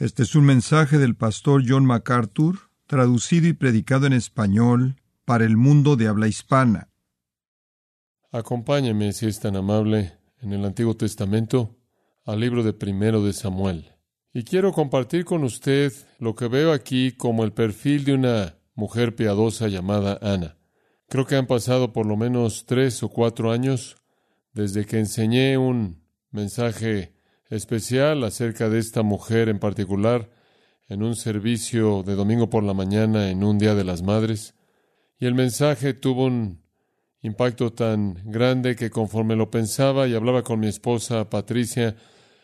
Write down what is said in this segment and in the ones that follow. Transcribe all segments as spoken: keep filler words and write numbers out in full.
Este es un mensaje del pastor John MacArthur, traducido y predicado en español para el mundo de habla hispana. Acompáñeme, si es tan amable, en el Antiguo Testamento, al libro de Primero de Samuel. Y quiero compartir con usted lo que veo aquí como el perfil de una mujer piadosa llamada Ana. Creo que han pasado por lo menos tres o cuatro años desde que enseñé un mensaje especial acerca de esta mujer en particular en un servicio de domingo por la mañana en un Día de las Madres. Y el mensaje tuvo un impacto tan grande que conforme lo pensaba y hablaba con mi esposa Patricia,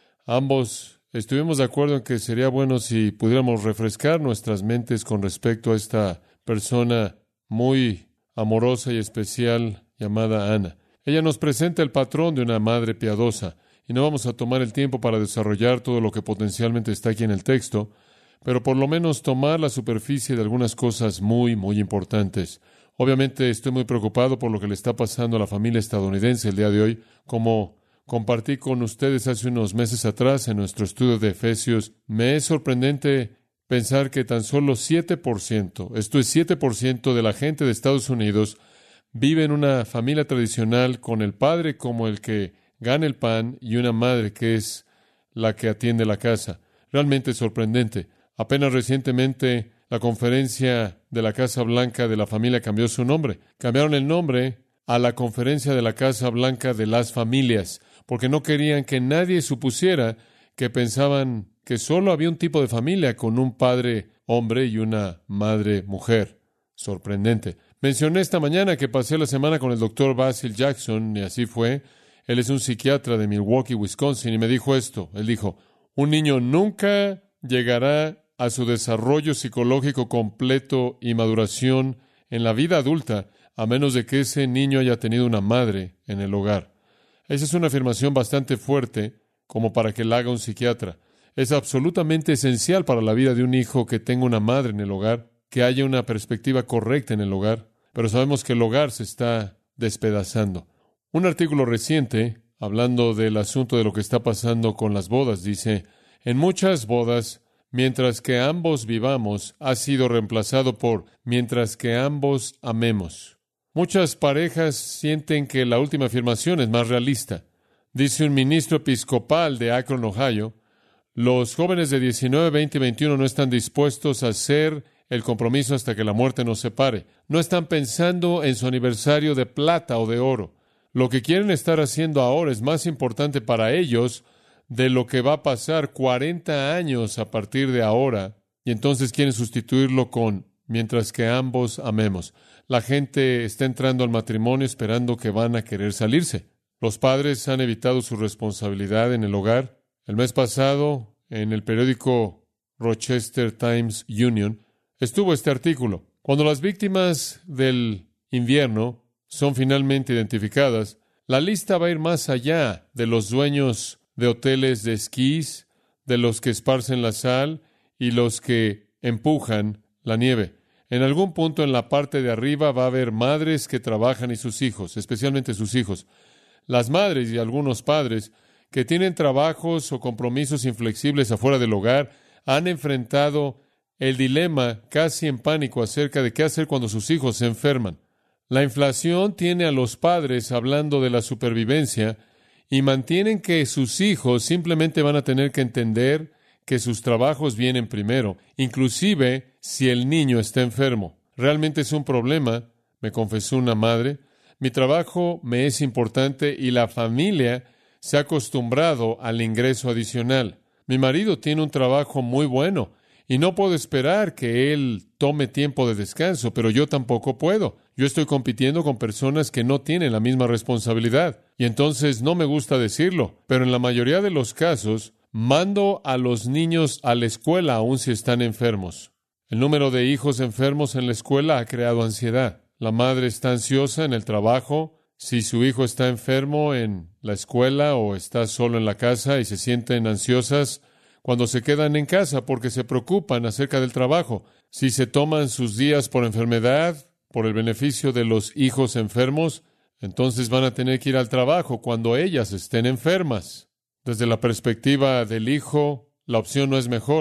ambos estuvimos de acuerdo en que sería bueno si pudiéramos refrescar nuestras mentes con respecto a esta persona muy amorosa y especial llamada Ana. Ella nos presenta el patrón de una madre piadosa, y no vamos a tomar el tiempo para desarrollar todo lo que potencialmente está aquí en el texto, pero por lo menos tomar la superficie de algunas cosas muy, muy importantes. Obviamente estoy muy preocupado por lo que le está pasando a la familia estadounidense el día de hoy. Como compartí con ustedes hace unos meses atrás en nuestro estudio de Efesios, me es sorprendente pensar que tan solo siete por ciento, esto es siete por ciento de la gente de Estados Unidos, vive en una familia tradicional con el padre como el que gana el pan y una madre que es la que atiende la casa. Realmente sorprendente. Apenas recientemente la conferencia de la Casa Blanca de la familia cambió su nombre. Cambiaron el nombre a la Conferencia de la Casa Blanca de las Familias, porque no querían que nadie supusiera que pensaban que solo había un tipo de familia con un padre hombre y una madre mujer. Sorprendente. Mencioné esta mañana que pasé la semana con el doctor Basil Jackson, y así fue. Él es un psiquiatra de Milwaukee, Wisconsin, y me dijo esto. Él dijo, un niño nunca llegará a su desarrollo psicológico completo y maduración en la vida adulta, a menos de que ese niño haya tenido una madre en el hogar. Esa es una afirmación bastante fuerte, como para que la haga un psiquiatra. Es absolutamente esencial para la vida de un hijo que tenga una madre en el hogar, que haya una perspectiva correcta en el hogar, pero sabemos que el hogar se está despedazando. Un artículo reciente, hablando del asunto de lo que está pasando con las bodas, dice, en muchas bodas, mientras que ambos vivamos, ha sido reemplazado por mientras que ambos amemos. Muchas parejas sienten que la última afirmación es más realista. Dice un ministro episcopal de Akron, Ohio, los jóvenes de diecinueve, veinte y veintiuno no están dispuestos a hacer el compromiso hasta que la muerte nos separe. No están pensando en su aniversario de plata o de oro. Lo que quieren estar haciendo ahora es más importante para ellos de lo que va a pasar cuarenta años a partir de ahora, y entonces quieren sustituirlo con mientras que ambos amemos. La gente está entrando al matrimonio esperando que van a querer salirse. Los padres han evitado su responsabilidad en el hogar. El mes pasado, en el periódico Rochester Times Union, estuvo este artículo. Cuando las víctimas del invierno son finalmente identificadas, la lista va a ir más allá de los dueños de hoteles de esquís, de los que esparcen la sal y los que empujan la nieve. En algún punto en la parte de arriba va a haber madres que trabajan y sus hijos, especialmente sus hijos. Las madres y algunos padres que tienen trabajos o compromisos inflexibles afuera del hogar han enfrentado el dilema casi en pánico acerca de qué hacer cuando sus hijos se enferman. La inflación tiene a los padres hablando de la supervivencia y mantienen que sus hijos simplemente van a tener que entender que sus trabajos vienen primero, inclusive si el niño está enfermo. Realmente es un problema, me confesó una madre. Mi trabajo me es importante y la familia se ha acostumbrado al ingreso adicional. Mi marido tiene un trabajo muy bueno y no puedo esperar que él tome tiempo de descanso, pero yo tampoco puedo. Yo estoy compitiendo con personas que no tienen la misma responsabilidad. Y entonces no me gusta decirlo, pero en la mayoría de los casos, mando a los niños a la escuela aun si están enfermos. El número de hijos enfermos en la escuela ha creado ansiedad. La madre está ansiosa en el trabajo. Si su hijo está enfermo en la escuela o está solo en la casa y se sienten ansiosas cuando se quedan en casa porque se preocupan acerca del trabajo. Si se toman sus días por enfermedad, por el beneficio de los hijos enfermos, entonces van a tener que ir al trabajo cuando ellas estén enfermas. Desde la perspectiva del hijo, la opción no es mejor.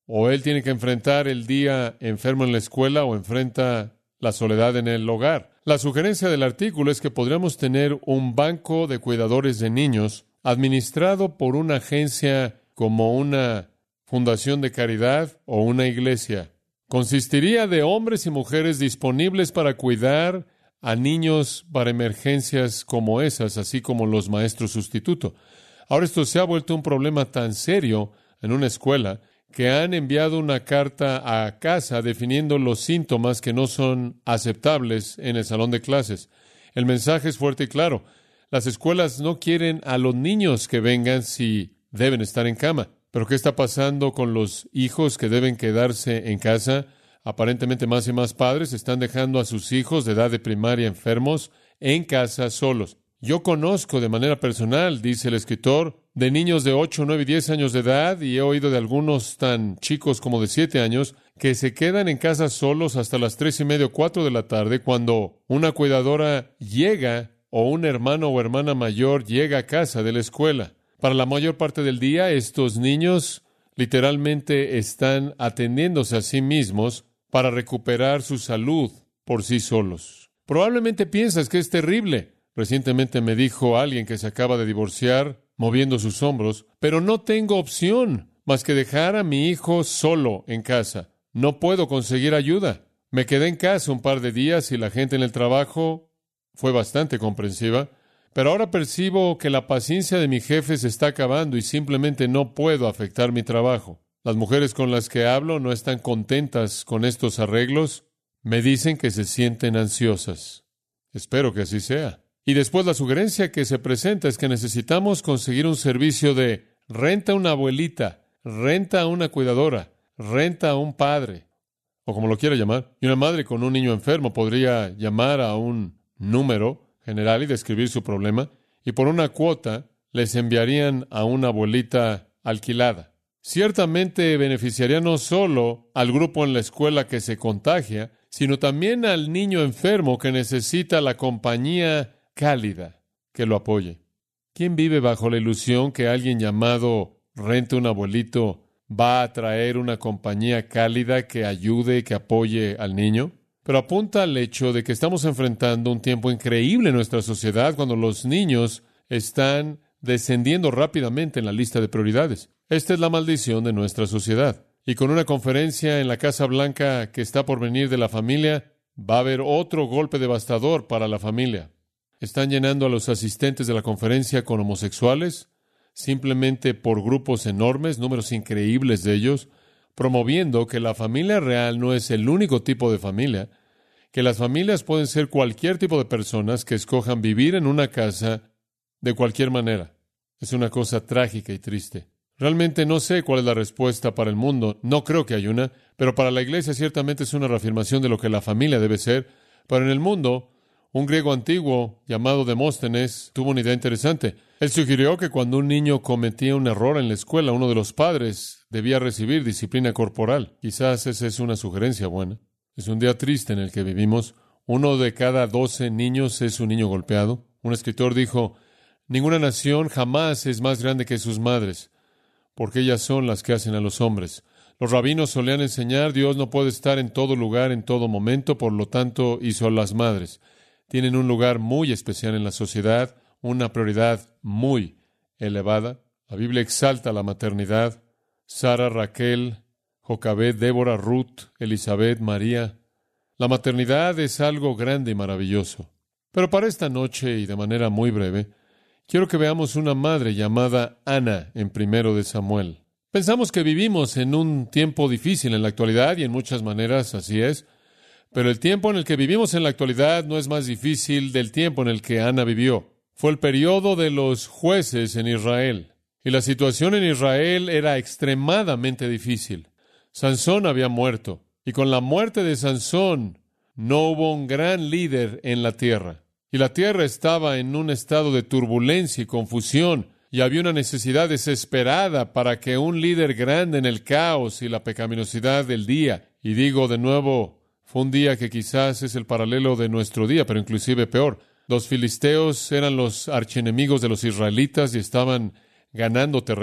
o él tiene que enfrentar el día enfermo en la escuela o enfrenta la soledad en el hogar. La sugerencia del artículo es que podríamos tener un banco de cuidadores de niños administrado por una agencia como una fundación de caridad o una iglesia. Consistiría de hombres y mujeres disponibles para cuidar a niños para emergencias como esas, así como los maestros sustituto. Ahora esto se ha vuelto un problema tan serio en una escuela que han enviado una carta a casa definiendo los síntomas que no son aceptables en el salón de clases. El mensaje es fuerte y claro. Las escuelas no quieren a los niños que vengan si deben estar en cama. Pero ¿qué está pasando con los hijos que deben quedarse en casa? Aparentemente más y más padres están dejando a sus hijos de edad de primaria enfermos en casa solos. Yo conozco de manera personal, dice el escritor, de niños de ocho, nueve y diez años de edad, y he oído de algunos tan chicos como de siete años, que se quedan en casa solos hasta las tres y media o cuatro de la tarde cuando una cuidadora llega o un hermano o hermana mayor llega a casa de la escuela. Para la mayor parte del día, estos niños literalmente están atendiéndose a sí mismos para recuperar su salud por sí solos. Probablemente piensas que es terrible. Recientemente me dijo alguien que se acaba de divorciar, moviendo sus hombros, pero no tengo opción más que dejar a mi hijo solo en casa. No puedo conseguir ayuda. Me quedé en casa un par de días y la gente en el trabajo fue bastante comprensiva, pero ahora percibo que la paciencia de mi jefe se está acabando y simplemente no puedo afectar mi trabajo. Las mujeres con las que hablo no están contentas con estos arreglos. Me dicen que se sienten ansiosas. Espero que así sea. Y después la sugerencia que se presenta es que necesitamos conseguir un servicio de renta a una abuelita, renta a una cuidadora, renta a un padre, o como lo quiera llamar. Y una madre con un niño enfermo podría llamar a un número general y describir su problema, y por una cuota les enviarían a una abuelita alquilada. Ciertamente beneficiaría no solo al grupo en la escuela que se contagia, sino también al niño enfermo que necesita la compañía cálida que lo apoye. ¿Quién vive bajo la ilusión que alguien llamado rente un abuelito va a traer una compañía cálida que ayude y que apoye al niño? Pero apunta al hecho de que estamos enfrentando un tiempo increíble en nuestra sociedad cuando los niños están descendiendo rápidamente en la lista de prioridades. Esta es la maldición de nuestra sociedad. Y con una conferencia en la Casa Blanca que está por venir de la familia, va a haber otro golpe devastador para la familia. Están llenando a los asistentes de la conferencia con homosexuales, simplemente por grupos enormes, números increíbles de ellos, promoviendo que la familia real no es el único tipo de familia, que las familias pueden ser cualquier tipo de personas que escojan vivir en una casa de cualquier manera. Es una cosa trágica y triste. Realmente no sé cuál es la respuesta para el mundo. No creo que hay una, pero para la iglesia ciertamente es una reafirmación de lo que la familia debe ser. Pero en el mundo, un griego antiguo llamado Demóstenes tuvo una idea interesante. Él sugirió que cuando un niño cometía un error en la escuela, uno de los padres debía recibir disciplina corporal. Quizás esa es una sugerencia buena. Es un día triste en el que vivimos. Uno de cada doce niños es un niño golpeado. Un escritor dijo, ninguna nación jamás es más grande que sus madres, porque ellas son las que hacen a los hombres. Los rabinos solían enseñar, Dios no puede estar en todo lugar, en todo momento, por lo tanto hizo a las madres. Tienen un lugar muy especial en la sociedad, una prioridad muy elevada. La Biblia exalta la maternidad. Sara, Raquel, Jocabed, Débora, Ruth, Elizabeth, María. La maternidad es algo grande y maravilloso. Pero para esta noche, y de manera muy breve, quiero que veamos una madre llamada Ana en Primero de Samuel. Pensamos que vivimos en un tiempo difícil en la actualidad, y en muchas maneras así es. Pero el tiempo en el que vivimos en la actualidad no es más difícil del tiempo en el que Ana vivió. Fue el periodo de los jueces en Israel. Y la situación en Israel era extremadamente difícil. Sansón había muerto. Y con la muerte de Sansón no hubo un gran líder en la tierra. Y la tierra estaba en un estado de turbulencia y confusión. Y había una necesidad desesperada para que un líder grande en el caos y la pecaminosidad del día. Y digo de nuevo, fue un día que quizás es el paralelo de nuestro día, pero inclusive peor. Los filisteos eran los archienemigos de los israelitas y estaban ganando terreno.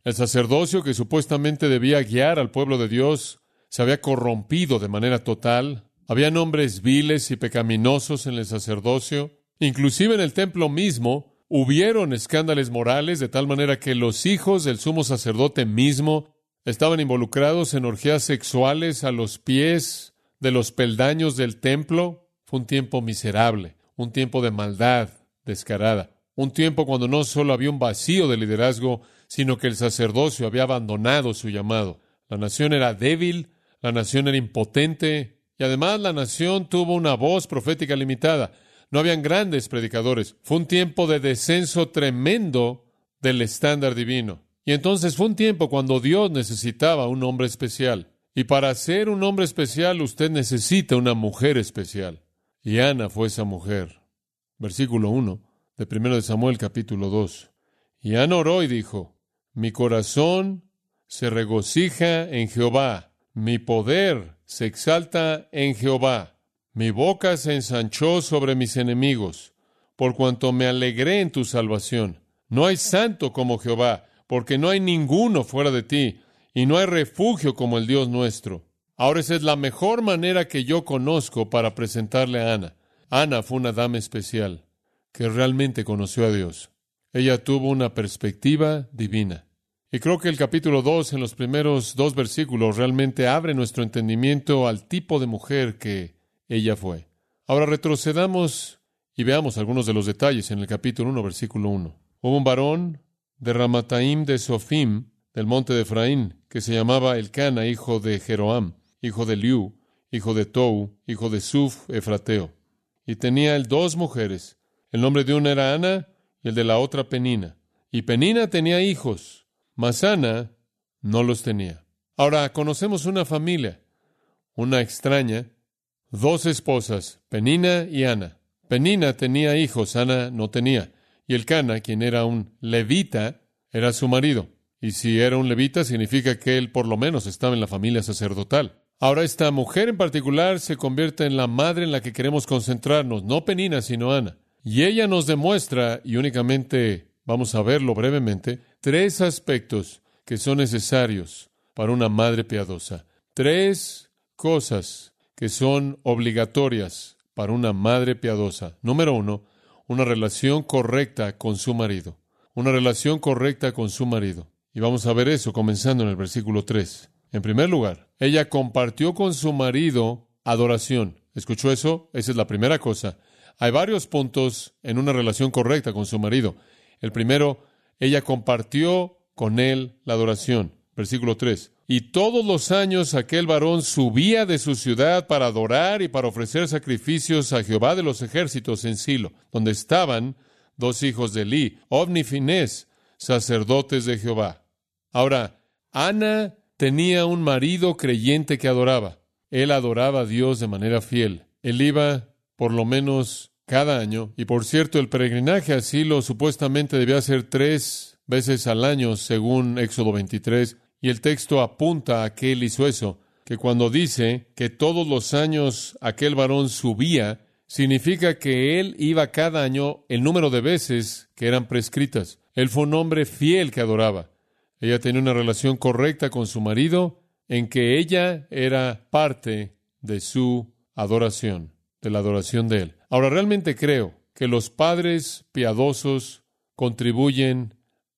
El sacerdocio que supuestamente debía guiar al pueblo de Dios se había corrompido de manera total. Había hombres viles y pecaminosos en el sacerdocio. Inclusive en el templo mismo hubieron escándalos morales, de tal manera que los hijos del sumo sacerdote mismo estaban involucrados en orgías sexuales a los pies de los peldaños del templo. Fue un tiempo miserable, un tiempo de maldad descarada, un tiempo cuando no solo había un vacío de liderazgo, sino que el sacerdocio había abandonado su llamado. La nación era débil, la nación era impotente, y además la nación tuvo una voz profética limitada. No habían grandes predicadores. Fue un tiempo de descenso tremendo del estándar divino. Y entonces fue un tiempo cuando Dios necesitaba un hombre especial. Y para ser un hombre especial, usted necesita una mujer especial. Y Ana fue esa mujer. Versículo uno de primero de Samuel, capítulo dos. Y Ana oró y dijo: mi corazón se regocija en Jehová, mi poder se exalta en Jehová. Mi boca se ensanchó sobre mis enemigos, por cuanto me alegré en tu salvación. No hay santo como Jehová, porque no hay ninguno fuera de ti, y no hay refugio como el Dios nuestro. Ahora esa es la mejor manera que yo conozco para presentarle a Ana. Ana fue una dama especial, que realmente conoció a Dios. Ella tuvo una perspectiva divina. Y creo que el capítulo dos, en los primeros dos versículos, realmente abre nuestro entendimiento al tipo de mujer que ella fue. Ahora retrocedamos y veamos algunos de los detalles en el capítulo uno, versículo uno. Hubo un varón de Ramataim de Sofim, del monte de Efraín, que se llamaba Elcana, hijo de Jeroam, hijo de Liu, hijo de Tou, hijo de Suf, efrateo. Y tenía él dos mujeres. El nombre de una era Ana y el de la otra Penina. Y Penina tenía hijos, mas Ana no los tenía. Ahora conocemos una familia, una extraña, dos esposas, Penina y Ana. Penina tenía hijos, Ana no tenía. Y Elcana, quien era un levita, era su marido. Y si era un levita, significa que él por lo menos estaba en la familia sacerdotal. Ahora esta mujer en particular se convierte en la madre en la que queremos concentrarnos, no Penina, sino Ana. Y ella nos demuestra, y únicamente vamos a verlo brevemente, tres aspectos que son necesarios para una madre piadosa. Tres cosas que son obligatorias para una madre piadosa. Número uno, una relación correcta con su marido. Una relación correcta con su marido. Y vamos a ver eso comenzando en el versículo tres. En primer lugar, ella compartió con su marido adoración. ¿Escuchó eso? Esa es la primera cosa. Hay varios puntos en una relación correcta con su marido. El primero, ella compartió con él la adoración. Versículo tres. Y todos los años aquel varón subía de su ciudad para adorar y para ofrecer sacrificios a Jehová de los ejércitos en Silo, donde estaban dos hijos de Elí, Ofni y Finés, sacerdotes de Jehová. Ahora, Ana tenía un marido creyente que adoraba. Él adoraba a Dios de manera fiel. Él iba por lo menos cada año. Y por cierto, el peregrinaje a Silo supuestamente debía ser tres veces al año, según Éxodo veintitrés. Y el texto apunta a que él hizo eso, que cuando dice que todos los años aquel varón subía, significa que él iba cada año el número de veces que eran prescritas. Él fue un hombre fiel que adoraba. Ella tenía una relación correcta con su marido, en que ella era parte de su adoración, de la adoración de él. Ahora, realmente creo que los padres piadosos contribuyen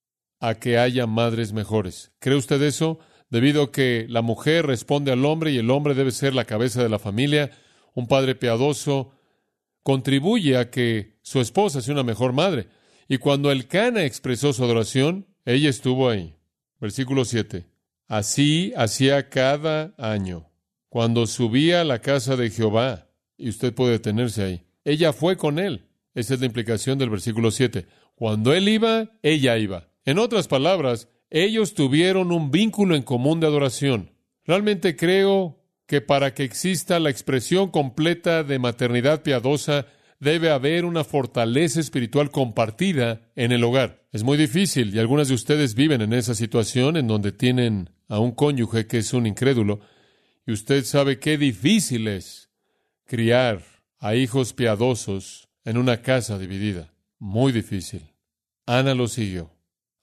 a que haya madres mejores. ¿Cree usted eso? Debido a que la mujer responde al hombre y el hombre debe ser la cabeza de la familia, un padre piadoso contribuye a que su esposa sea una mejor madre. Y cuando Elcana expresó su adoración, ella estuvo ahí. Versículo siete. Así hacía cada año, cuando subía a la casa de Jehová, y usted puede detenerse ahí. Ella fue con él. Esa es la implicación del versículo siete. Cuando él iba, ella iba. En otras palabras, ellos tuvieron un vínculo en común de adoración. Realmente creo que para que exista la expresión completa de maternidad piadosa, debe haber una fortaleza espiritual compartida en el hogar. Es muy difícil, y algunas de ustedes viven en esa situación en donde tienen a un cónyuge que es un incrédulo, y usted sabe qué difícil es criar a hijos piadosos en una casa dividida. Muy difícil. Ana lo siguió.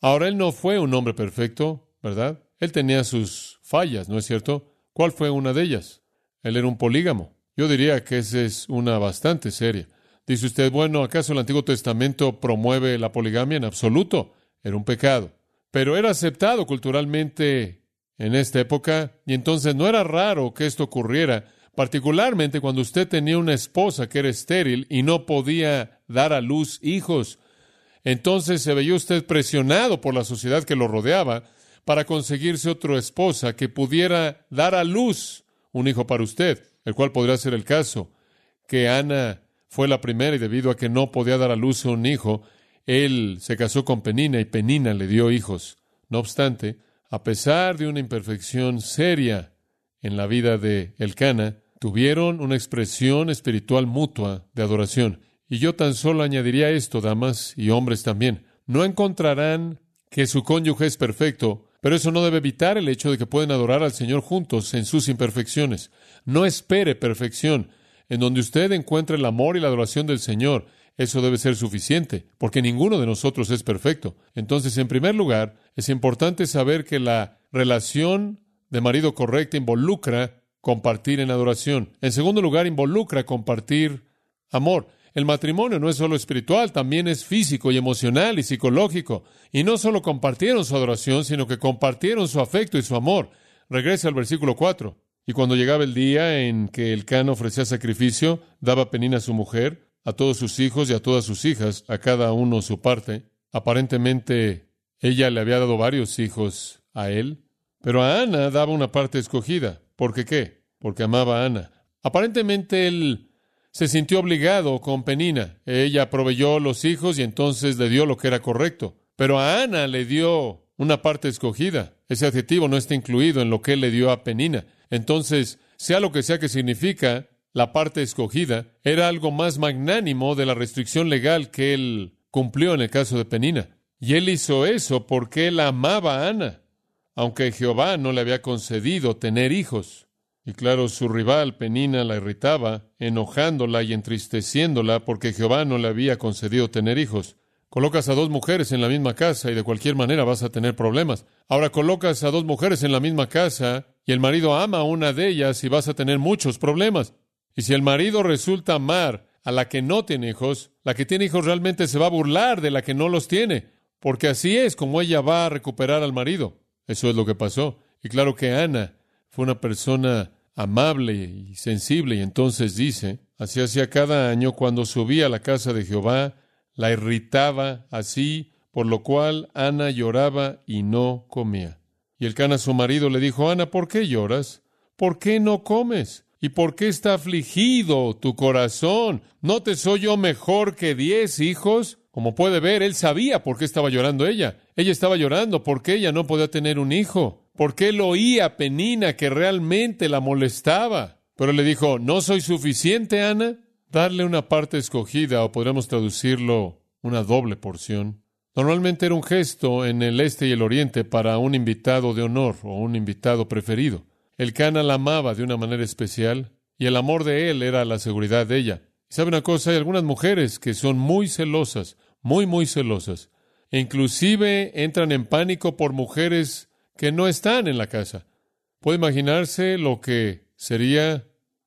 Ahora, él no fue un hombre perfecto, ¿verdad? Él tenía sus fallas, ¿no es cierto? ¿Cuál fue una de ellas? Él era un polígamo. Yo diría que esa es una bastante seria. Dice usted, bueno, ¿acaso el Antiguo Testamento promueve la poligamia? En absoluto. Era un pecado. Pero era aceptado culturalmente en esta época, y entonces no era raro que esto ocurriera, particularmente cuando usted tenía una esposa que era estéril y no podía dar a luz hijos. Entonces se veía usted presionado por la sociedad que lo rodeaba para conseguirse otra esposa que pudiera dar a luz un hijo para usted, el cual podría ser el caso, que Ana fue la primera y debido a que no podía dar a luz a un hijo, él se casó con Penina y Penina le dio hijos. No obstante, a pesar de una imperfección seria en la vida de Elcana, tuvieron una expresión espiritual mutua de adoración. Y yo tan solo añadiría esto, damas y hombres también. No encontrarán que su cónyuge es perfecto, pero eso no debe evitar el hecho de que pueden adorar al Señor juntos en sus imperfecciones. No espere perfección. En donde usted encuentre el amor y la adoración del Señor, eso debe ser suficiente, porque ninguno de nosotros es perfecto. Entonces, en primer lugar, es importante saber que la relación de marido correcta involucra compartir en adoración. En segundo lugar, involucra compartir amor. El matrimonio no es solo espiritual, también es físico y emocional y psicológico. Y no solo compartieron su adoración, sino que compartieron su afecto y su amor. Regresa al versículo cuatro. Y cuando llegaba el día en que Elcana ofrecía sacrificio, daba Penina a su mujer, a todos sus hijos y a todas sus hijas, a cada uno su parte. Aparentemente, ella le había dado varios hijos a él, pero a Ana daba una parte escogida. ¿Por qué qué? Porque amaba a Ana. Aparentemente, él se sintió obligado con Penina. Ella proveyó los hijos y entonces le dio lo que era correcto. Pero a Ana le dio una parte escogida. Ese adjetivo no está incluido en lo que él le dio a Penina. Entonces, sea lo que sea que significa la parte escogida, era algo más magnánimo de la restricción legal que él cumplió en el caso de Penina. Y él hizo eso porque él amaba a Ana, aunque Jehová no le había concedido tener hijos. Y claro, su rival Penina la irritaba, enojándola y entristeciéndola porque Jehová no le había concedido tener hijos. Colocas a dos mujeres en la misma casa y de cualquier manera vas a tener problemas. Ahora colocas a dos mujeres en la misma casa y el marido ama a una de ellas y vas a tener muchos problemas. Y si el marido resulta amar a la que no tiene hijos, la que tiene hijos realmente se va a burlar de la que no los tiene, porque así es como ella va a recuperar al marido. Eso es lo que pasó. Y claro que Ana fue una persona amable y sensible, y entonces dice, así hacía cada año cuando subía a la casa de Jehová, la irritaba así, por lo cual Ana lloraba y no comía. Y Elcana, su marido, le dijo, Ana, ¿por qué lloras? ¿Por qué no comes? ¿Y por qué está afligido tu corazón? ¿No te soy yo mejor que diez hijos? Como puede ver, él sabía por qué estaba llorando ella. Ella estaba llorando porque ella no podía tener un hijo. Porque él oía a Penina que realmente la molestaba. Pero él le dijo, ¿no soy suficiente, Ana? Darle una parte escogida, o podríamos traducirlo, una doble porción. Normalmente era un gesto en el este y el oriente para un invitado de honor o un invitado preferido. Elcana la amaba de una manera especial y el amor de él era la seguridad de ella. ¿Y sabe una cosa? Hay algunas mujeres que son muy celosas, muy, muy celosas. E inclusive entran en pánico por mujeres que no están en la casa. ¿Puede imaginarse lo que sería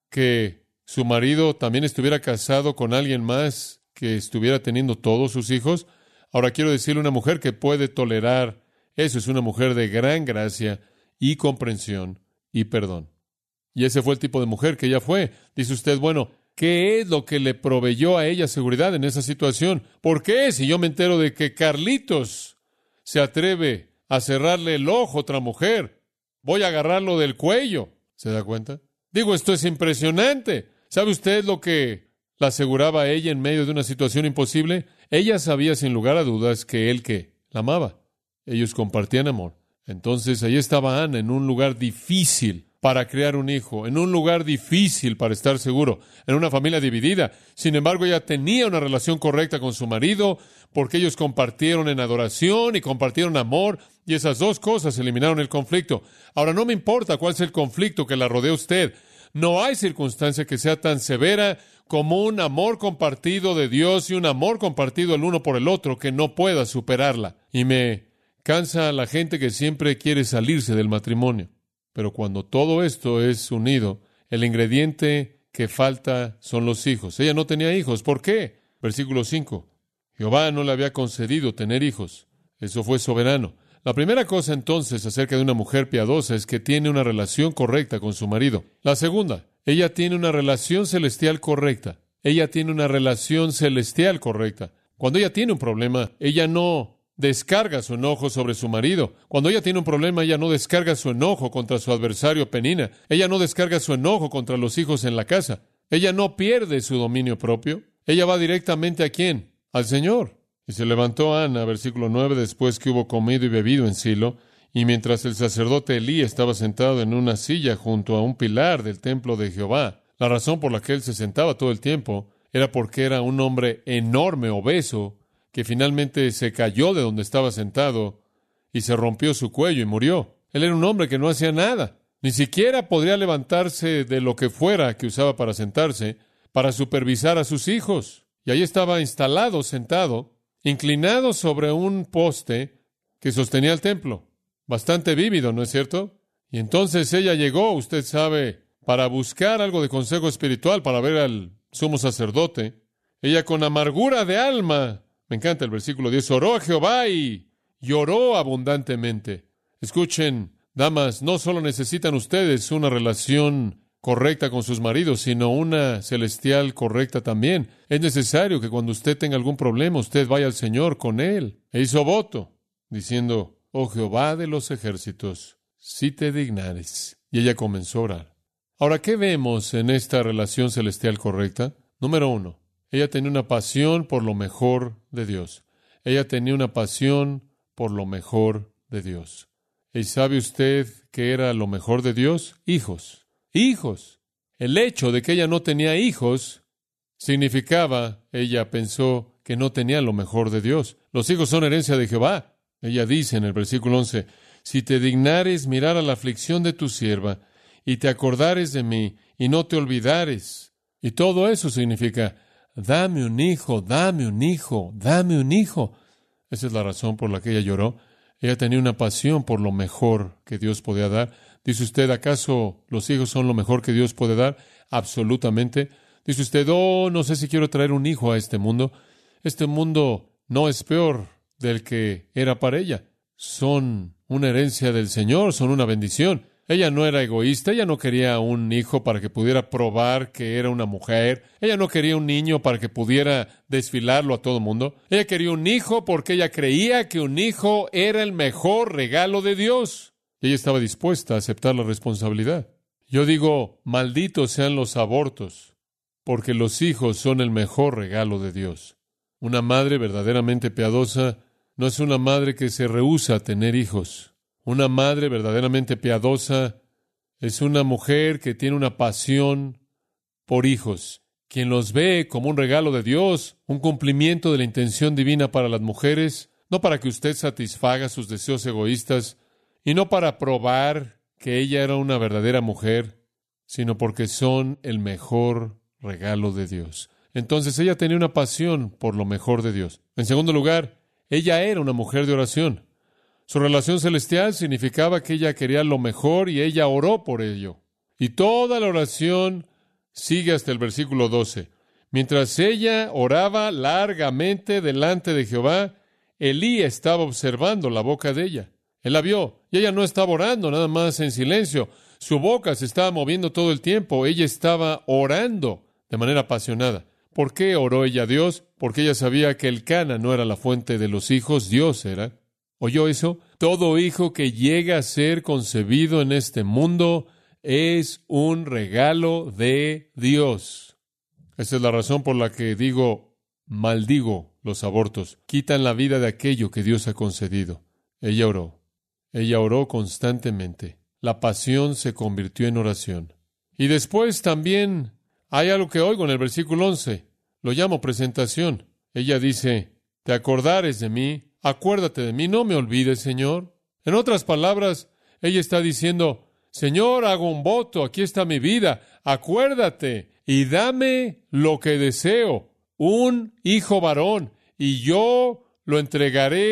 que su marido también estuviera casado con alguien más que estuviera teniendo todos sus hijos? Ahora quiero decirle, una mujer que puede tolerar eso es una mujer de gran gracia y comprensión y perdón. Y ese fue el tipo de mujer que ella fue. Dice usted, bueno, ¿qué es lo que le proveyó a ella seguridad en esa situación? ¿Por qué? Si yo me entero de que Carlitos se atreve a cerrarle el ojo a otra mujer, voy a agarrarlo del cuello. ¿Se da cuenta? Digo, esto es impresionante. ¿Sabe usted lo que la aseguraba a ella en medio de una situación imposible? Ella sabía sin lugar a dudas que él que la amaba. Ellos compartían amor. Entonces, ahí estaba Ana en un lugar difícil para crear un hijo, en un lugar difícil para estar seguro, en una familia dividida. Sin embargo, ella tenía una relación correcta con su marido, porque ellos compartieron en adoración y compartieron amor, y esas dos cosas eliminaron el conflicto. Ahora, no me importa cuál sea el conflicto que la rodea a usted. No hay circunstancia que sea tan severa como un amor compartido de Dios y un amor compartido el uno por el otro que no pueda superarla. Y me cansa a la gente que siempre quiere salirse del matrimonio. Pero cuando todo esto es unido, el ingrediente que falta son los hijos. Ella no tenía hijos. ¿Por qué? Versículo cinco. Jehová no le había concedido tener hijos. Eso fue soberano. La primera cosa entonces acerca de una mujer piadosa es que tiene una relación correcta con su marido. La segunda, ella tiene una relación celestial correcta. Ella tiene una relación celestial correcta. Cuando ella tiene un problema, ella no descarga su enojo sobre su marido. Cuando ella tiene un problema, ella no descarga su enojo contra su adversario Penina. Ella no descarga su enojo contra los hijos en la casa. Ella no pierde su dominio propio. Ella va directamente ¿a quién? Al Señor. Y se levantó Ana, versículo nueve, después que hubo comido y bebido en Silo, y mientras el sacerdote Elí estaba sentado en una silla junto a un pilar del templo de Jehová. La razón por la que él se sentaba todo el tiempo era porque era un hombre enorme, obeso, que finalmente se cayó de donde estaba sentado y se rompió su cuello y murió. Él era un hombre que no hacía nada. Ni siquiera podría levantarse de lo que fuera que usaba para sentarse, para supervisar a sus hijos. Y ahí estaba instalado, sentado, inclinado sobre un poste que sostenía el templo. Bastante vívido, ¿no es cierto? Y entonces ella llegó, usted sabe, para buscar algo de consejo espiritual, para ver al sumo sacerdote. Ella con amargura de alma, me encanta el versículo diez, oró a Jehová y lloró abundantemente. Escuchen, damas, no solo necesitan ustedes una relación correcta con sus maridos, sino una celestial correcta también. Es necesario que cuando usted tenga algún problema, usted vaya al Señor con él. E hizo voto, diciendo, oh Jehová de los ejércitos, si te dignares. Y ella comenzó a orar. Ahora, ¿qué vemos en esta relación celestial correcta? Número uno, ella tenía una pasión por lo mejor de Dios. Ella tenía una pasión por lo mejor de Dios. ¿Y sabe usted qué era lo mejor de Dios? Hijos. Hijos. El hecho de que ella no tenía hijos significaba, ella pensó, que no tenía lo mejor de Dios. Los hijos son herencia de Jehová. Ella dice en el versículo once, si te dignares mirar a la aflicción de tu sierva, y te acordares de mí, y no te olvidares. Y todo eso significa, dame un hijo, dame un hijo, dame un hijo. Esa es la razón por la que ella lloró. Ella tenía una pasión por lo mejor que Dios podía dar. Dice usted, ¿acaso los hijos son lo mejor que Dios puede dar? Absolutamente. Dice usted, oh, no sé si quiero traer un hijo a este mundo. Este mundo no es peor del que era para ella. Son una herencia del Señor, son una bendición. Ella no era egoísta, ella no quería un hijo para que pudiera probar que era una mujer. Ella no quería un niño para que pudiera desfilarlo a todo mundo. Ella quería un hijo porque ella creía que un hijo era el mejor regalo de Dios. Y ella estaba dispuesta a aceptar la responsabilidad. Yo digo, malditos sean los abortos, porque los hijos son el mejor regalo de Dios. Una madre verdaderamente piadosa no es una madre que se rehúsa a tener hijos. Una madre verdaderamente piadosa es una mujer que tiene una pasión por hijos, quien los ve como un regalo de Dios, un cumplimiento de la intención divina para las mujeres, no para que usted satisfaga sus deseos egoístas y no para probar que ella era una verdadera mujer, sino porque son el mejor regalo de Dios. Entonces ella tenía una pasión por lo mejor de Dios. En segundo lugar, ella era una mujer de oración. Su relación celestial significaba que ella quería lo mejor y ella oró por ello. Y toda la oración sigue hasta el versículo doce. Mientras ella oraba largamente delante de Jehová, Elí estaba observando la boca de ella. Él la vio y ella no estaba orando nada más en silencio. Su boca se estaba moviendo todo el tiempo. Ella estaba orando de manera apasionada. ¿Por qué oró ella a Dios? Porque ella sabía que el Cana no era la fuente de los hijos, Dios era. ¿Oyó eso? Todo hijo que llega a ser concebido en este mundo es un regalo de Dios. Esa es la razón por la que digo, maldigo los abortos. Quitan la vida de aquello que Dios ha concedido. Ella oró. Ella oró constantemente. La pasión se convirtió en oración. Y después también hay algo que oigo en el versículo once. Lo llamo presentación. Ella dice, te acordares de mí. Acuérdate de mí, no me olvides, Señor. En otras palabras, ella está diciendo, Señor, hago un voto, aquí está mi vida, acuérdate y dame lo que deseo, un hijo varón, y yo lo entregaré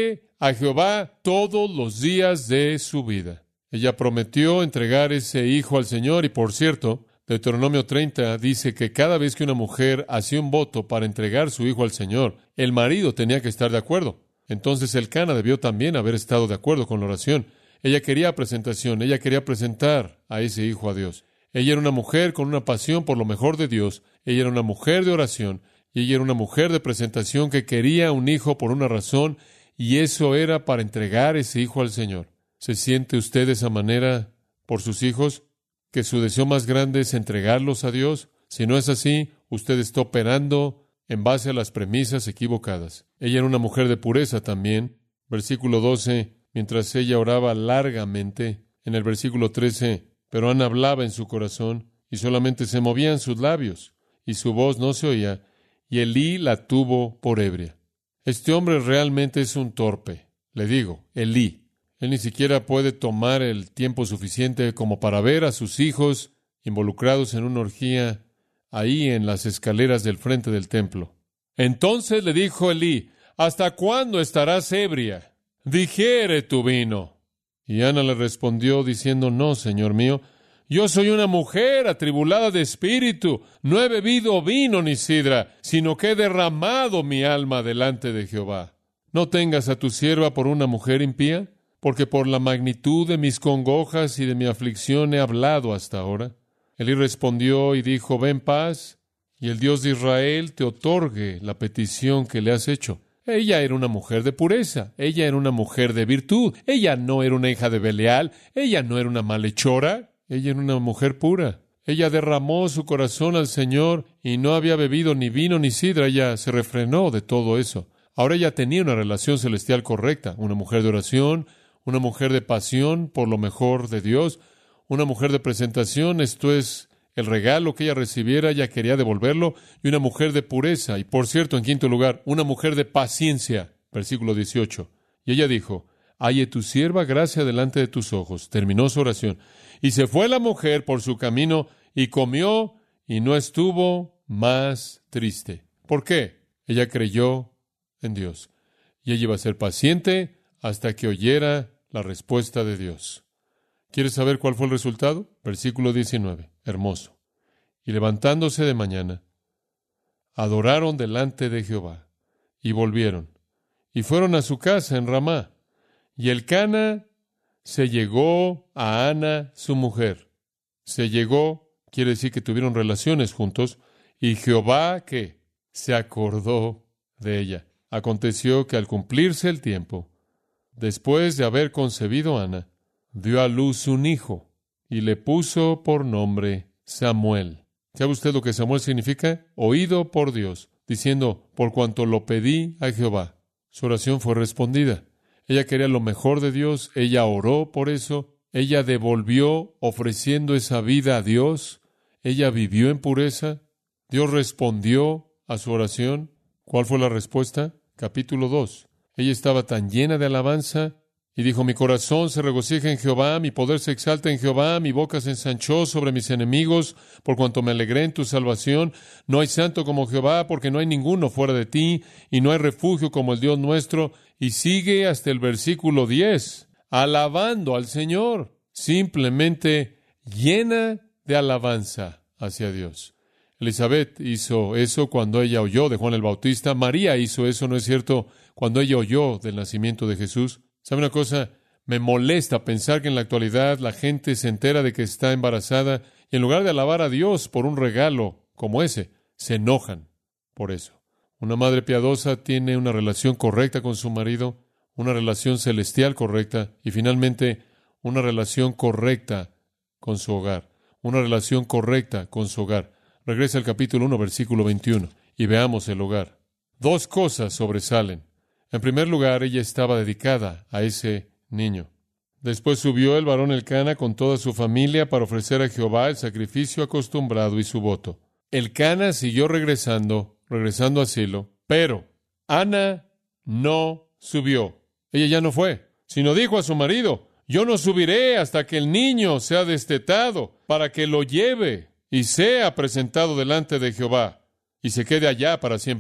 a Jehová todos los días de su vida. Ella prometió entregar ese hijo al Señor y, por cierto, Deuteronomio treinta dice que cada vez que una mujer hacía un voto para entregar su hijo al Señor, el marido tenía que estar de acuerdo. Entonces Elcana debió también haber estado de acuerdo con la oración. Ella quería presentación, ella quería presentar a ese hijo a Dios. Ella era una mujer con una pasión por lo mejor de Dios, ella era una mujer de oración, y ella era una mujer de presentación que quería un hijo por una razón, y eso era para entregar ese hijo al Señor. ¿Se siente usted de esa manera por sus hijos? ¿Que su deseo más grande es entregarlos a Dios? Si no es así, usted está operando en base a las premisas equivocadas. Ella era una mujer de pureza también. Versículo doce, mientras ella oraba largamente. En el versículo trece, pero Ana hablaba en su corazón, y solamente se movían sus labios, y su voz no se oía, y Elí la tuvo por ebria. Este hombre realmente es un torpe. Le digo, Elí. Él ni siquiera puede tomar el tiempo suficiente como para ver a sus hijos involucrados en una orgía ahí en las escaleras del frente del templo. Entonces le dijo Elí, ¿hasta cuándo estarás ebria? Digiere tu vino. Y Ana le respondió diciendo, no, señor mío, yo soy una mujer atribulada de espíritu, no he bebido vino ni sidra, sino que he derramado mi alma delante de Jehová. ¿No tengas a tu sierva por una mujer impía? Porque por la magnitud de mis congojas y de mi aflicción he hablado hasta ahora. Elí respondió y dijo, ven paz, y el Dios de Israel te otorgue la petición que le has hecho. Ella era una mujer de pureza, ella era una mujer de virtud, ella no era una hija de Belial, ella no era una malhechora, ella era una mujer pura. Ella derramó su corazón al Señor y no había bebido ni vino ni sidra, ella se refrenó de todo eso. Ahora ella tenía una relación celestial correcta, una mujer de oración, una mujer de pasión por lo mejor de Dios, una mujer de presentación, esto es el regalo que ella recibiera, ella quería devolverlo, y una mujer de pureza. Y por cierto, en quinto lugar, una mujer de paciencia. Versículo dieciocho. Y ella dijo, halle tu sierva gracia delante de tus ojos. Terminó su oración. Y se fue la mujer por su camino y comió y no estuvo más triste. ¿Por qué? Ella creyó en Dios. Y ella iba a ser paciente hasta que oyera la respuesta de Dios. ¿Quieres saber cuál fue el resultado? Versículo diecinueve. Hermoso. Y levantándose de mañana, adoraron delante de Jehová, y volvieron, y fueron a su casa en Ramá. Y Elcana se llegó a Ana, su mujer. Se llegó, quiere decir que tuvieron relaciones juntos, y Jehová, ¿qué? Se acordó de ella. Aconteció que al cumplirse el tiempo, después de haber concebido Ana, dio a luz un hijo y le puso por nombre Samuel. ¿Sabe usted lo que Samuel significa? Oído por Dios, diciendo, por cuanto lo pedí a Jehová. Su oración fue respondida. Ella quería lo mejor de Dios, ella oró por eso, ella devolvió ofreciendo esa vida a Dios, ella vivió en pureza, Dios respondió a su oración. ¿Cuál fue la respuesta? Capítulo dos. Ella estaba tan llena de alabanza y dijo, mi corazón se regocija en Jehová, mi poder se exalta en Jehová, mi boca se ensanchó sobre mis enemigos, por cuanto me alegré en tu salvación. No hay santo como Jehová, porque no hay ninguno fuera de ti, y no hay refugio como el Dios nuestro. Y sigue hasta el versículo diez, alabando al Señor, simplemente llena de alabanza hacia Dios. Elizabeth hizo eso cuando ella oyó de Juan el Bautista. María hizo eso, ¿no es cierto?, cuando ella oyó del nacimiento de Jesús. ¿Sabe una cosa? Me molesta pensar que en la actualidad la gente se entera de que está embarazada y en lugar de alabar a Dios por un regalo como ese, se enojan por eso. Una madre piadosa tiene una relación correcta con su marido, una relación celestial correcta y finalmente una relación correcta con su hogar. Una relación correcta con su hogar. Regresa al capítulo uno, versículo veintiuno, y veamos el hogar. Dos cosas sobresalen. En primer lugar, ella estaba dedicada a ese niño. Después subió el varón Elcana con toda su familia para ofrecer a Jehová el sacrificio acostumbrado y su voto. Elcana siguió regresando, regresando a Silo, pero Ana no subió. Ella ya no fue, sino dijo a su marido, yo no subiré hasta que el niño sea destetado, para que lo lleve y sea presentado delante de Jehová, y se quede allá para siempre.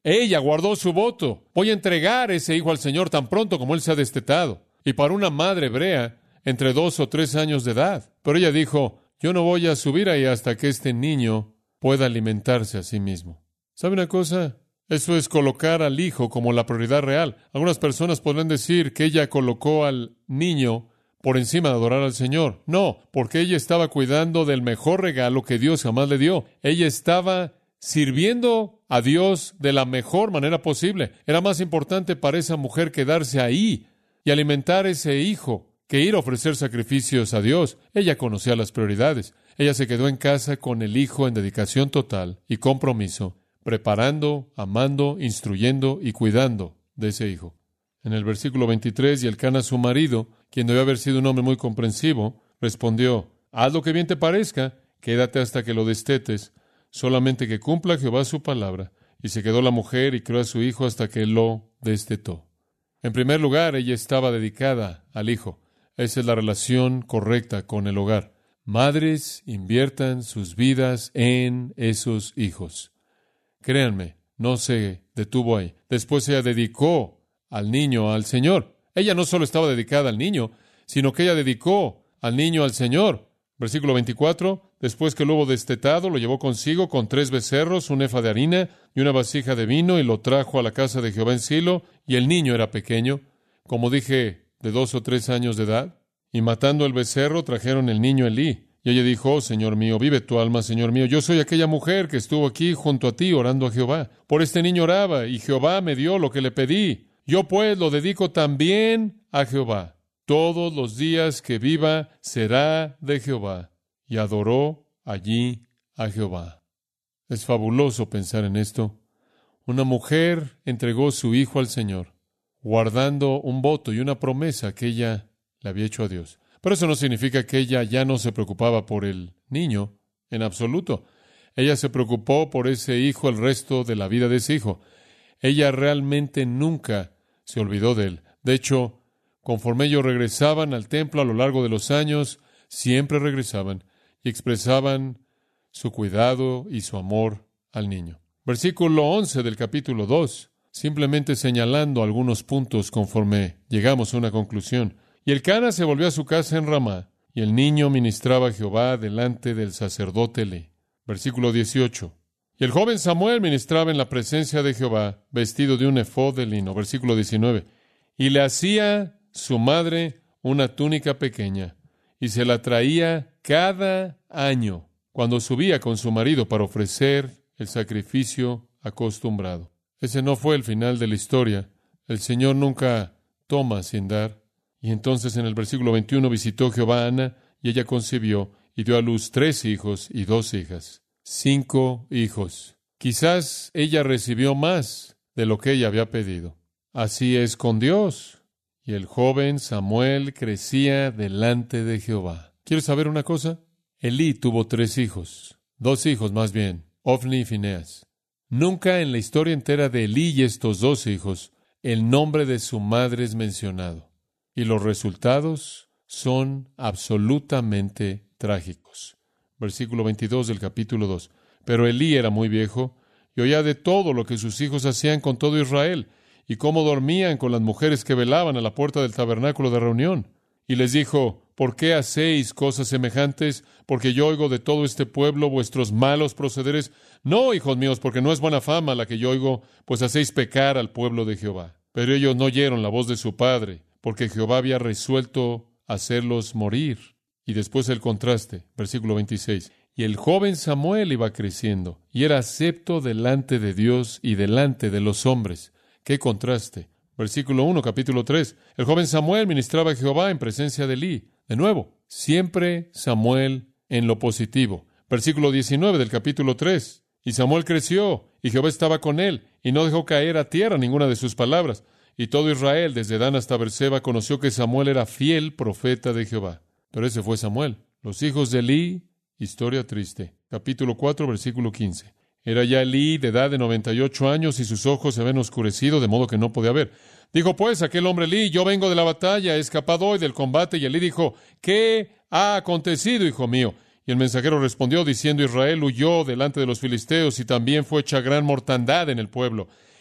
Ella guardó su voto. Voy a entregar ese hijo al Señor tan pronto como él sea destetado. Y para una madre hebrea, entre dos o tres años de edad. Pero ella dijo, yo no voy a subir ahí hasta que este niño pueda alimentarse a sí mismo. ¿Sabe una cosa? Eso es colocar al hijo como la prioridad real. Algunas personas podrán decir que ella colocó al niño por encima de adorar al Señor. No, porque ella estaba cuidando del mejor regalo que Dios jamás le dio. Ella estaba sirviendo a Dios de la mejor manera posible. Era más importante para esa mujer quedarse ahí y alimentar a ese hijo que ir a ofrecer sacrificios a Dios. Ella conocía las prioridades. Ella se quedó en casa con el hijo en dedicación total y compromiso, preparando, amando, instruyendo y cuidando de ese hijo. En el versículo veintitrés, y Elcana su marido, quien debió haber sido un hombre muy comprensivo, respondió, haz lo que bien te parezca, quédate hasta que lo destetes, solamente que cumpla Jehová su palabra. Y se quedó la mujer y crió a su hijo hasta que lo destetó. En primer lugar, ella estaba dedicada al hijo. Esa es la relación correcta con el hogar. Madres, inviertan sus vidas en esos hijos. Créanme, no se detuvo ahí. Después ella dedicó al niño al Señor. Ella no solo estaba dedicada al niño, sino que ella dedicó al niño al Señor. Versículo veinticuatro, después que lo hubo destetado, lo llevó consigo con tres becerros, un efa de harina y una vasija de vino, y lo trajo a la casa de Jehová en Silo, y el niño era pequeño, como dije, de dos o tres años de edad. Y matando el becerro, trajeron el niño a Elí. Y ella dijo, oh, Señor mío, vive tu alma, Señor mío. Yo soy aquella mujer que estuvo aquí junto a ti orando a Jehová. Por este niño oraba, y Jehová me dio lo que le pedí. Yo pues lo dedico también a Jehová. Todos los días que viva será de Jehová. Y adoró allí a Jehová. Es fabuloso pensar en esto. Una mujer entregó su hijo al Señor, guardando un voto y una promesa que ella le había hecho a Dios. Pero eso no significa que ella ya no se preocupaba por el niño, en absoluto. Ella se preocupó por ese hijo el resto de la vida de ese hijo. Ella realmente nunca se olvidó de él. De hecho, conforme ellos regresaban al templo a lo largo de los años, siempre regresaban y expresaban su cuidado y su amor al niño. Versículo once del capítulo dos, simplemente señalando algunos puntos conforme llegamos a una conclusión. Y Elcana se volvió a su casa en Ramá, y el niño ministraba a Jehová delante del sacerdote Elí. Versículo dieciocho. Y el joven Samuel ministraba en la presencia de Jehová, vestido de un efod de lino. Versículo diecinueve. Y le hacía su madre una túnica pequeña, y se la traía cada año, cuando subía con su marido para ofrecer el sacrificio acostumbrado. Ese no fue el final de la historia. El Señor nunca toma sin dar. Y entonces en el versículo veintiuno visitó Jehová a Ana, y ella concibió, y dio a luz tres hijos y dos hijas. Cinco hijos. Quizás ella recibió más de lo que ella había pedido. Así es con Dios. Y el joven Samuel crecía delante de Jehová. ¿Quieres saber una cosa? Elí tuvo tres hijos. Dos hijos más bien, Ofni y Fineas. Nunca en la historia entera de Elí y estos dos hijos, el nombre de su madre es mencionado. Y los resultados son absolutamente trágicos. Versículo veintidós del capítulo dos. Pero Elí era muy viejo y oía de todo lo que sus hijos hacían con todo Israel y cómo dormían con las mujeres que velaban a la puerta del tabernáculo de reunión. Y les dijo, ¿por qué hacéis cosas semejantes? Porque yo oigo de todo este pueblo vuestros malos procederes. No, hijos míos, porque no es buena fama la que yo oigo, pues hacéis pecar al pueblo de Jehová. Pero ellos no oyeron la voz de su padre, porque Jehová había resuelto hacerlos morir. Y después el contraste, versículo veintiséis. Y el joven Samuel iba creciendo, y era acepto delante de Dios y delante de los hombres. ¡Qué contraste! Versículo uno, capítulo tres. El joven Samuel ministraba a Jehová en presencia de Elí. De nuevo, siempre Samuel en lo positivo. Versículo diecinueve del capítulo tres. Y Samuel creció, y Jehová estaba con él, y no dejó caer a tierra ninguna de sus palabras. Y todo Israel, desde Dan hasta Berseba, conoció que Samuel era fiel profeta de Jehová. Pero ese fue Samuel. Los hijos de Elí, historia triste. Capítulo cuatro, versículo quince. Era ya Elí de edad de noventa y ocho años, y sus ojos se habían oscurecido, de modo que no podía ver. Dijo pues aquel hombre Elí, yo vengo de la batalla, he escapado hoy del combate. Y Elí dijo, ¿qué ha acontecido, hijo mío? Y el mensajero respondió, diciendo, Israel huyó delante de los filisteos, y también fue hecha gran mortandad en el pueblo.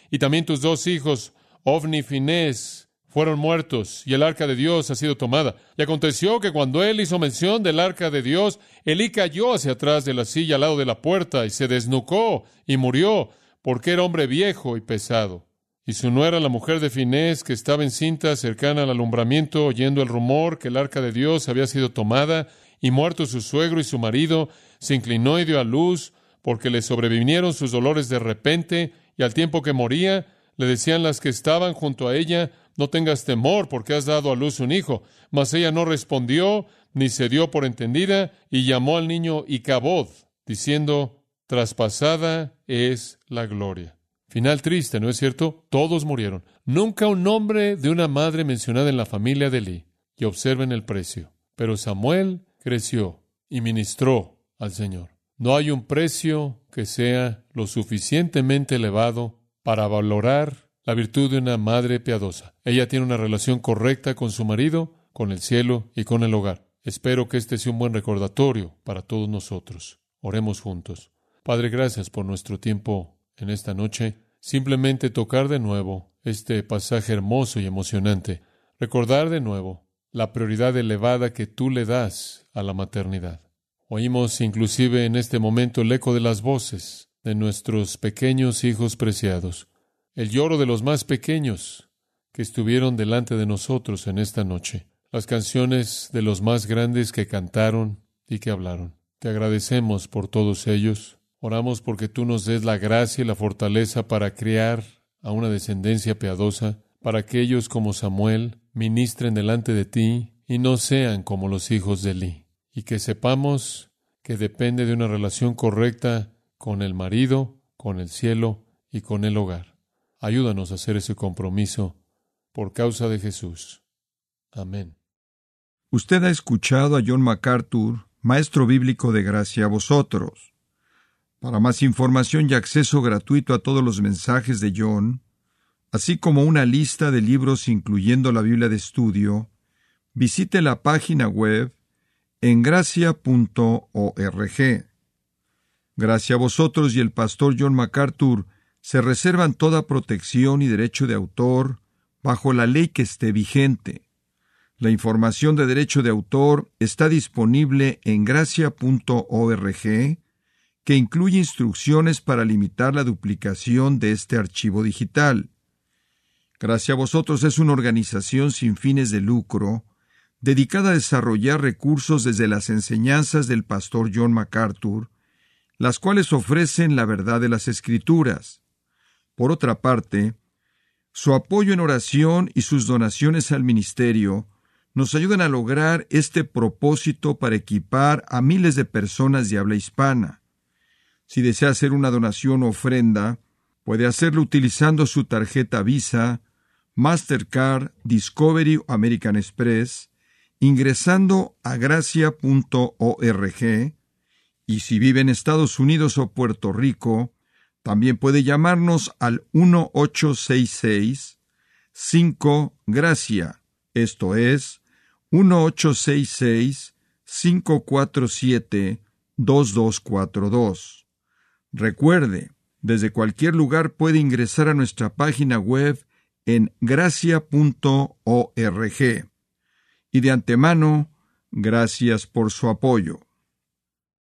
y también tus dos hijos, Ofni y Finés, fueron muertos, y el arca de Dios ha sido tomada. Y aconteció que cuando él hizo mención del arca de Dios, Elí cayó hacia atrás de la silla al lado de la puerta, y se desnucó, y murió, porque era hombre viejo y pesado. Y su nuera, la mujer de Finés, que estaba encinta cercana al alumbramiento, oyendo el rumor que el arca de Dios había sido tomada, y muerto su suegro y su marido, se inclinó y dio a luz, porque le sobrevinieron sus dolores de repente, y al tiempo que moría, le decían las que estaban junto a ella: no tengas temor, porque has dado a luz un hijo. Mas ella no respondió, ni se dio por entendida, y llamó al niño Icabod, diciendo: traspasada es la gloria. Final triste, ¿no es cierto? Todos murieron. Nunca un nombre de una madre mencionada en la familia de Elí. Y observen el precio. Pero Samuel creció y ministró al Señor. No hay un precio que sea lo suficientemente elevado para valorar la virtud de una madre piadosa. Ella tiene una relación correcta con su marido, con el cielo y con el hogar. Espero que este sea un buen recordatorio para todos nosotros. Oremos juntos. Padre, gracias por nuestro tiempo en esta noche. Simplemente tocar de nuevo este pasaje hermoso y emocionante. Recordar de nuevo la prioridad elevada que tú le das a la maternidad. Oímos inclusive en este momento el eco de las voces de nuestros pequeños hijos preciados, el lloro de los más pequeños que estuvieron delante de nosotros en esta noche, las canciones de los más grandes que cantaron y que hablaron. Te agradecemos por todos ellos. Oramos porque tú nos des la gracia y la fortaleza para criar a una descendencia piadosa, para que ellos como Samuel ministren delante de ti y no sean como los hijos de Elí, y que sepamos que depende de una relación correcta con el marido, con el cielo y con el hogar. Ayúdanos a hacer ese compromiso por causa de Jesús. Amén. Usted ha escuchado a John MacArthur, maestro bíblico de gracia a vosotros. Para más información y acceso gratuito a todos los mensajes de John, así como una lista de libros incluyendo la Biblia de estudio, visite la página web en gracia punto org. Gracia a vosotros y el pastor John MacArthur se reservan toda protección y derecho de autor bajo la ley que esté vigente. La información de derecho de autor está disponible en gracia punto org, que incluye instrucciones para limitar la duplicación de este archivo digital. Gracia a vosotros es una organización sin fines de lucro dedicada a desarrollar recursos desde las enseñanzas del pastor John MacArthur, las cuales ofrecen la verdad de las Escrituras. Por otra parte, su apoyo en oración y sus donaciones al ministerio nos ayudan a lograr este propósito para equipar a miles de personas de habla hispana. Si desea hacer una donación o ofrenda, puede hacerlo utilizando su tarjeta Visa, Mastercard, Discovery o American Express, ingresando a gracia punto org, y si vive en Estados Unidos o Puerto Rico, también puede llamarnos al uno ocho seis seis cinco gracia, esto es, uno ocho seis seis cinco cuatro siete dos dos cuatro dos. Recuerde, desde cualquier lugar puede ingresar a nuestra página web en gracia punto org. Y de antemano, gracias por su apoyo.